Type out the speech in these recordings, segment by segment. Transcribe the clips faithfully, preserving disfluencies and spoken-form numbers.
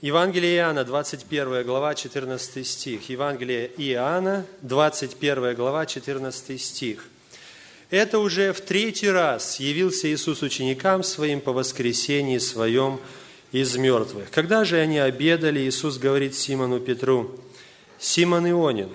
Евангелие Иоанна, двадцать первая глава, четырнадцатый стих. Евангелие Иоанна, двадцать первая глава, четырнадцатый стих. Это уже в третий раз явился Иисус ученикам Своим по воскресении Своем из мертвых. Когда же они обедали, Иисус говорит Симону Петру: «Симон Ионин,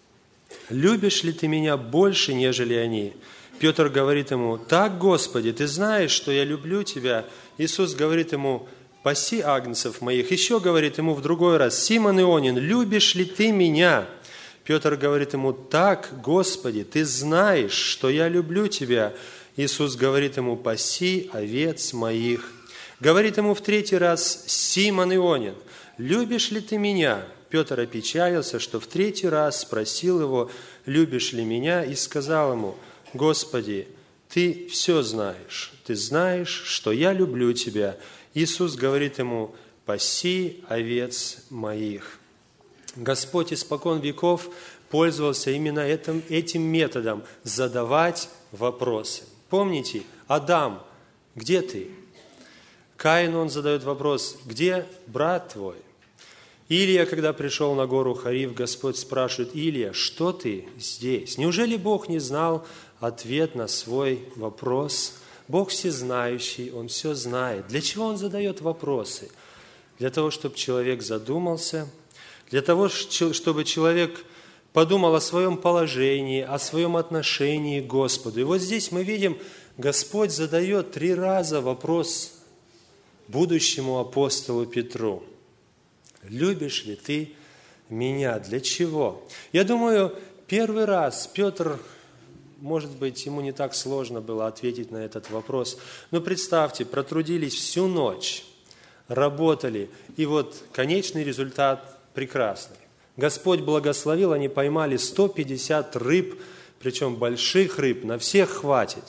любишь ли ты Меня больше, нежели они?» Петр говорит Ему: «Так, Господи, Ты знаешь, что я люблю Тебя». Иисус говорит ему: «Паси агнцев моих». Еще говорит ему в другой раз: «Симон Ионин, любишь ли ты Меня?» Петр говорит ему: «Так, Господи, Ты знаешь, что я люблю Тебя». Иисус говорит ему: «Паси овец моих». Говорит ему в третий раз: «Симон Ионин, любишь ли ты Меня?» Петр опечалился, что в третий раз спросил его: «Любишь ли Меня?» и сказал ему: «Господи, Ты все знаешь, Ты знаешь, что я люблю Тебя». Иисус говорит ему: «Паси овец моих». Господь испокон веков пользовался именно этим, этим методом – задавать вопросы. Помните, Адам, где ты? Каин, он задает вопрос: где брат твой? Илия, когда пришел на гору Харив, Господь спрашивает: Илия, что ты здесь? Неужели Бог не знал ответ на свой вопрос? Бог всезнающий, Он все знает. Для чего Он задает вопросы? Для того, чтобы человек задумался, для того, чтобы человек подумал о своем положении, о своем отношении к Господу. И вот здесь мы видим, Господь задает три раза вопрос будущему апостолу Петру: «Любишь ли ты Меня?» Для чего? Я думаю, первый раз Петр, может быть, ему не так сложно было ответить на этот вопрос. Но представьте, протрудились всю ночь, работали, и вот конечный результат прекрасный. Господь благословил, они поймали сто пятьдесят рыб, причем больших рыб, на всех хватит.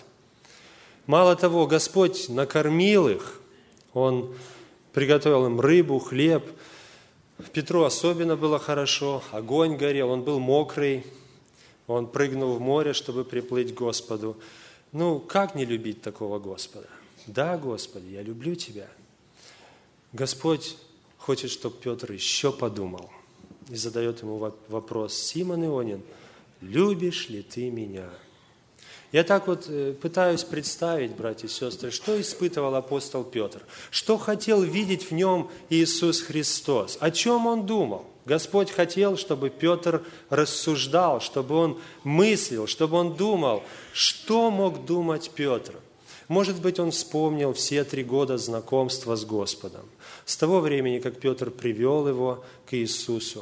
Мало того, Господь накормил их, Он приготовил им рыбу, хлеб. Петру особенно было хорошо, огонь горел, он был мокрый, он прыгнул в море, чтобы приплыть к Господу. Ну, как не любить такого Господа? Да, Господи, я люблю Тебя. Господь хочет, чтобы Петр еще подумал и задает ему вопрос: «Симон Ионин, любишь ли ты Меня?» Я так вот пытаюсь представить, братья и сестры, что испытывал апостол Петр, что хотел видеть в нем Иисус Христос, о чем он думал. Господь хотел, чтобы Петр рассуждал, чтобы он мыслил, чтобы он думал. Что мог думать Петр? Может быть, он вспомнил все три года знакомства с Господом, с того времени, как Петр привел его к Иисусу.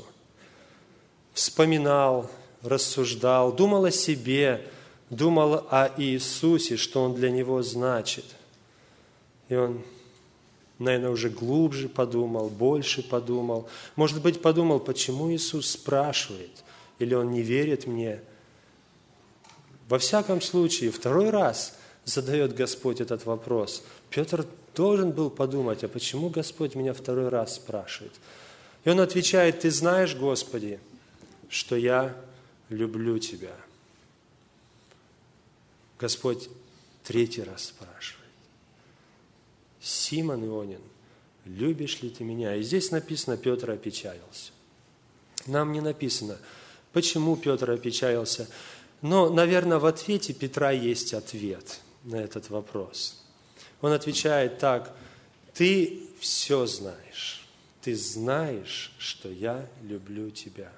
Вспоминал, рассуждал, думал о себе, думал о Иисусе, что Он для него значит. И он, наверное, уже глубже подумал, больше подумал. Может быть, подумал, почему Иисус спрашивает, или Он не верит мне. Во всяком случае, второй раз задает Господь этот вопрос. Петр должен был подумать, а почему Господь меня второй раз спрашивает? И он отвечает: «Ты знаешь, Господи, что я люблю Тебя». Господь третий раз спрашивает: «Симон Ионин, любишь ли ты Меня?» И здесь написано: Петр опечалился. Нам не написано, почему Петр опечалился. Но, наверное, в ответе Петра есть ответ на этот вопрос. Он отвечает так: «Ты все знаешь. Ты знаешь, что я люблю Тебя».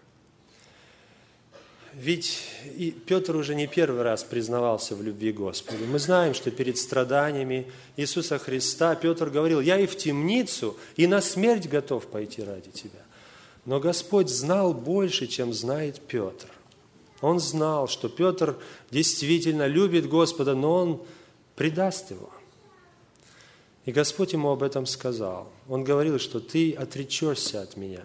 Ведь и Петр уже не первый раз признавался в любви Господу. Мы знаем, что перед страданиями Иисуса Христа Петр говорил: «Я и в темницу, и на смерть готов пойти ради Тебя». Но Господь знал больше, чем знает Петр. Он знал, что Петр действительно любит Господа, но он предаст его. И Господь ему об этом сказал. Он говорил, что ты отречешься от Меня.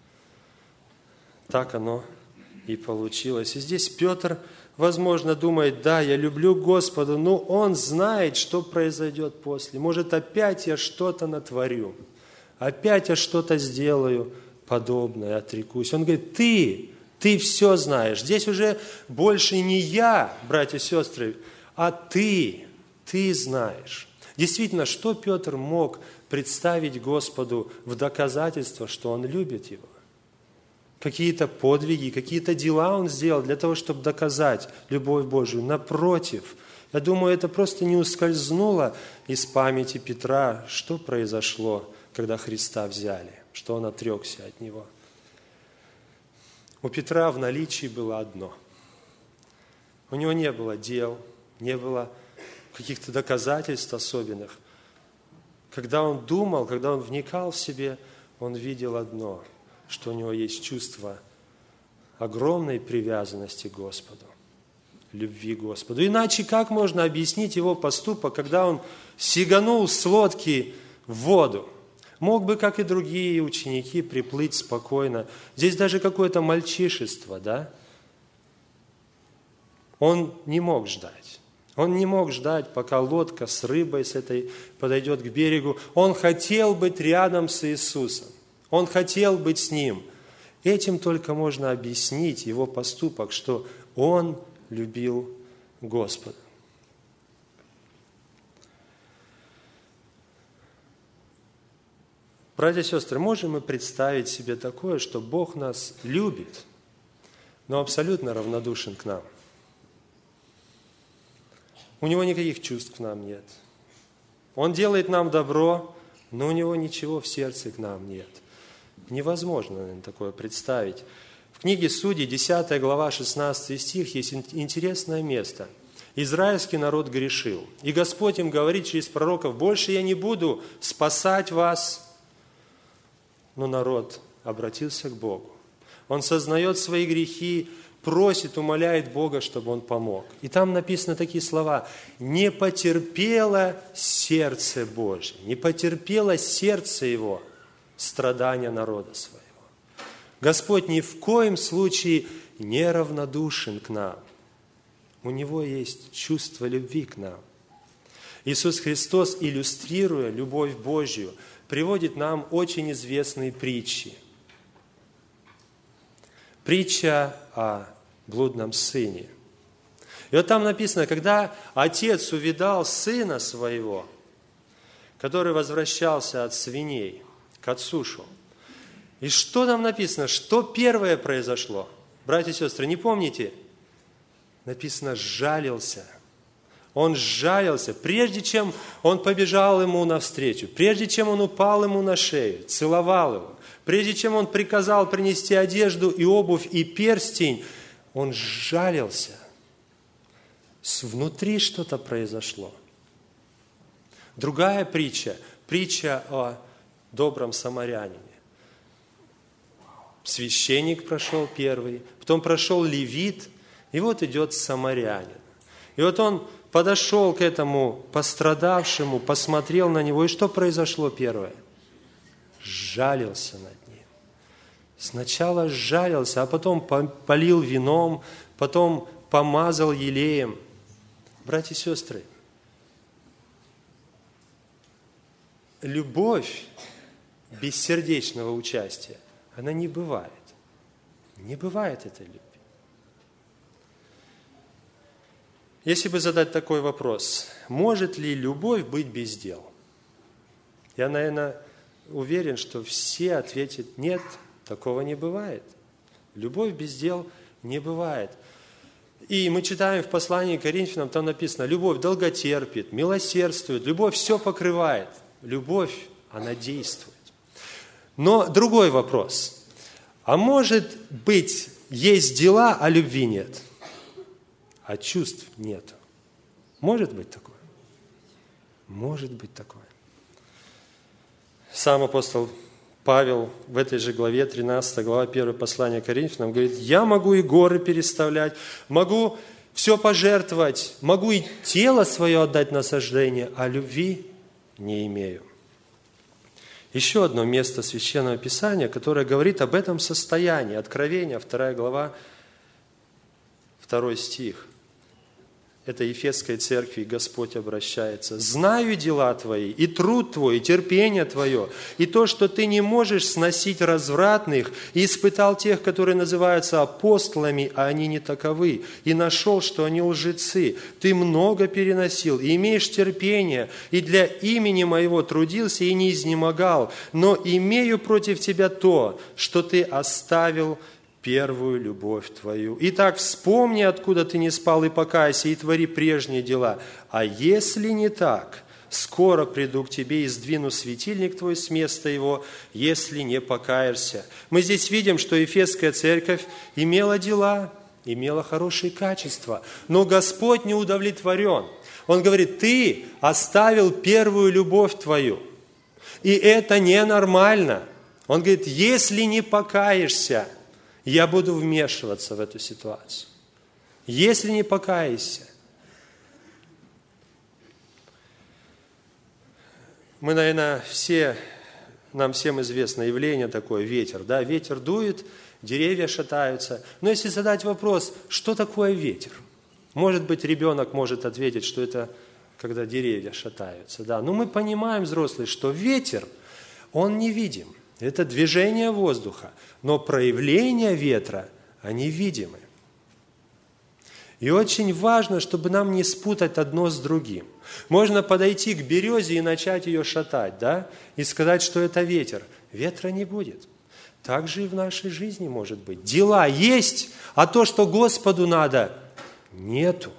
Так оно и получилось. И здесь Петр, возможно, думает: да, я люблю Господа, но он знает, что произойдет после. Может, опять я что-то натворю, опять я что-то сделаю подобное, отрекусь. Он говорит: ты, ты все знаешь. Здесь уже больше не я, братья и сестры, а ты, ты знаешь. Действительно, что Петр мог представить Господу в доказательство, что он любит Его? Какие-то подвиги, какие-то дела он сделал для того, чтобы доказать любовь Божию. Напротив, я думаю, это просто не ускользнуло из памяти Петра, что произошло, когда Христа взяли, что он отрекся от Него. У Петра в наличии было одно. У него не было дел, не было каких-то доказательств особенных. Когда он думал, когда он вникал в себе, он видел одно, что у него есть чувство огромной привязанности к Господу, любви к Господу. Иначе как можно объяснить его поступок, когда он сиганул с лодки в воду? Мог бы, как и другие ученики, приплыть спокойно. Здесь даже какое-то мальчишество, да? Он не мог ждать. Он не мог ждать, пока лодка с рыбой с этой подойдет к берегу. Он хотел быть рядом с Иисусом. Он хотел быть с Ним. Этим только можно объяснить его поступок, что он любил Господа. Братья и сестры, можем мы представить себе такое, что Бог нас любит, но абсолютно равнодушен к нам? У Него никаких чувств к нам нет. Он делает нам добро, но у Него ничего в сердце к нам нет. Невозможно, наверное, такое представить. В книге Судей, десятая глава, шестнадцатый стих, есть интересное место. Израильский народ грешил, и Господь им говорит через пророков: «Больше я не буду спасать вас». Но народ обратился к Богу. Он сознает свои грехи, просит, умоляет Бога, чтобы Он помог. И там написаны такие слова: «Не потерпело сердце Божие, не потерпело сердце Его страдания народа своего». Господь ни в коем случае не равнодушен к нам. У Него есть чувство любви к нам. Иисус Христос, иллюстрируя любовь Божью, приводит нам очень известные притчи. Притча о блудном сыне. И вот там написано, когда отец увидал сына своего, который возвращался от свиней к отцу шел. И что там написано? Что первое произошло? Братья и сестры, не помните? Написано: «сжалился». Он сжалился, прежде чем он побежал ему навстречу, прежде чем он упал ему на шею, целовал его, прежде чем он приказал принести одежду и обувь и перстень, он сжалился. Внутри что-то произошло. Другая притча, притча о добром самарянине. Священник прошел первый, потом прошел левит, и вот идет самарянин. И вот он подошел к этому пострадавшему, посмотрел на него, и что произошло первое? Сжалился над ним. Сначала сжалился, а потом полил вином, потом помазал елеем. Братья и сестры, любовь без сердечного участия, она не бывает. Не бывает этой любви. Если бы задать такой вопрос: может ли любовь быть без дел? Я, наверное, уверен, что все ответят: нет, такого не бывает. Любовь без дел не бывает. И мы читаем в послании к Коринфянам, там написано: любовь долготерпит, милосердствует, любовь все покрывает. Любовь, она действует. Но другой вопрос. А может быть, есть дела, а любви нет? А чувств нет. Может быть такое? Может быть такое. Сам апостол Павел в этой же главе, тринадцатой глава, первое послание к Коринфянам, говорит: я могу и горы переставлять, могу все пожертвовать, могу и тело свое отдать на сожжение, а любви не имею. Еще одно место Священного Писания, которое говорит об этом состоянии. Откровение, вторая глава, второй стих. это Ефесской церкви Господь обращается. «Знаю дела твои, и труд твой, и терпение твое, и то, что ты не можешь сносить развратных, и испытал тех, которые называются апостолами, а они не таковы, и нашел, что они лжецы. Ты много переносил, и имеешь терпение, и для имени моего трудился и не изнемогал, но имею против тебя то, что ты оставил первую любовь твою. Итак, вспомни, откуда ты не спал, и покайся, и твори прежние дела. А если не так, скоро приду к тебе и сдвину светильник твой с места его, если не покаешься». Мы здесь видим, что Ефесская церковь имела дела, имела хорошие качества, но Господь не удовлетворен. Он говорит: ты оставил первую любовь твою, и это ненормально. Он говорит: если не покаешься, я буду вмешиваться в эту ситуацию. Если не покаешься. Мы, наверное, все, нам всем известно явление такое, ветер. Да? Ветер дует, деревья шатаются. Но если задать вопрос, что такое ветер? Может быть, ребенок может ответить, что это когда деревья шатаются. Да? Но мы понимаем, взрослые, что ветер, он невидим. Это движение воздуха, но проявления ветра, они видимы. И очень важно, чтобы нам не спутать одно с другим. Можно подойти к березе и начать ее шатать, да, и сказать, что это ветер. Ветра не будет. Так же и в нашей жизни может быть. Дела есть, а то, что Господу надо, нету.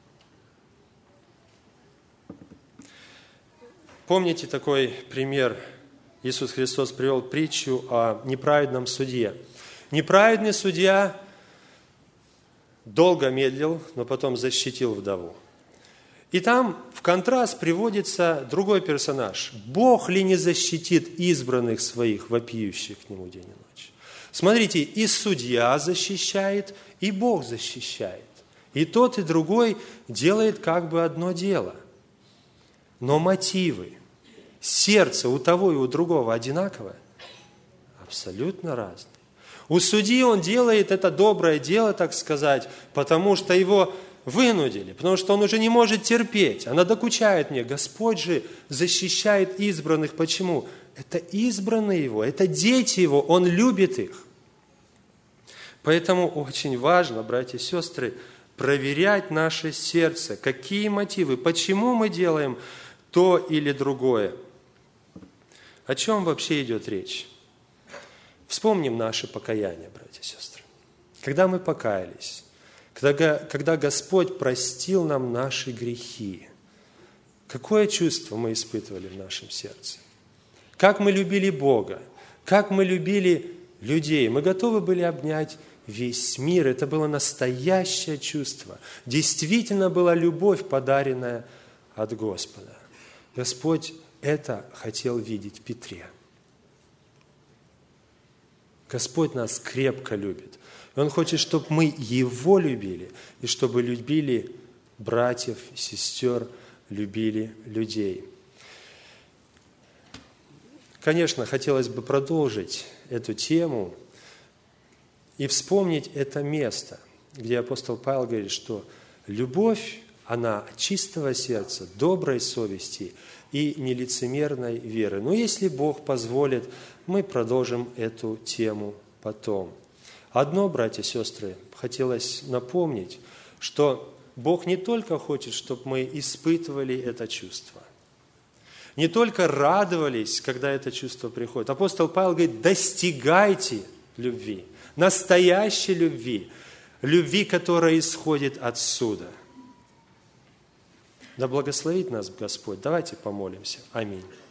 Помните такой пример? Иисус Христос привел притчу о неправедном судье. Неправедный судья долго медлил, но потом защитил вдову. И там в контраст приводится другой персонаж. Бог ли не защитит избранных своих, вопиющих к Нему день и ночь? Смотрите, и судья защищает, и Бог защищает. И тот, и другой делает как бы одно дело. Но мотивы, сердце у того и у другого одинаковое? Абсолютно разное. У судьи он делает это доброе дело, так сказать, потому что его вынудили, потому что он уже не может терпеть. Она докучает мне. Господь же защищает избранных. Почему? Это избранные его, это дети его, он любит их. Поэтому очень важно, братья и сестры, проверять наше сердце, какие мотивы, почему мы делаем то или другое. О чем вообще идет речь? Вспомним наше покаяние, братья и сестры. Когда мы покаялись, когда, когда Господь простил нам наши грехи, какое чувство мы испытывали в нашем сердце? Как мы любили Бога, как мы любили людей. Мы готовы были обнять весь мир. Это было настоящее чувство. Действительно была любовь, подаренная от Господа. Господь это хотел видеть в Петре. Господь нас крепко любит. И Он хочет, чтобы мы Его любили, и чтобы любили братьев, сестер, любили людей. Конечно, хотелось бы продолжить эту тему и вспомнить это место, где апостол Павел говорит, что любовь, она от чистого сердца, доброй совести и нелицемерной веры. Но если Бог позволит, мы продолжим эту тему потом. Одно, братья и сестры, хотелось напомнить, что Бог не только хочет, чтобы мы испытывали это чувство, не только радовались, когда это чувство приходит. Апостол Павел говорит: достигайте любви, настоящей любви, любви, которая исходит отсюда. Да благословит нас Господь. Давайте помолимся. Аминь.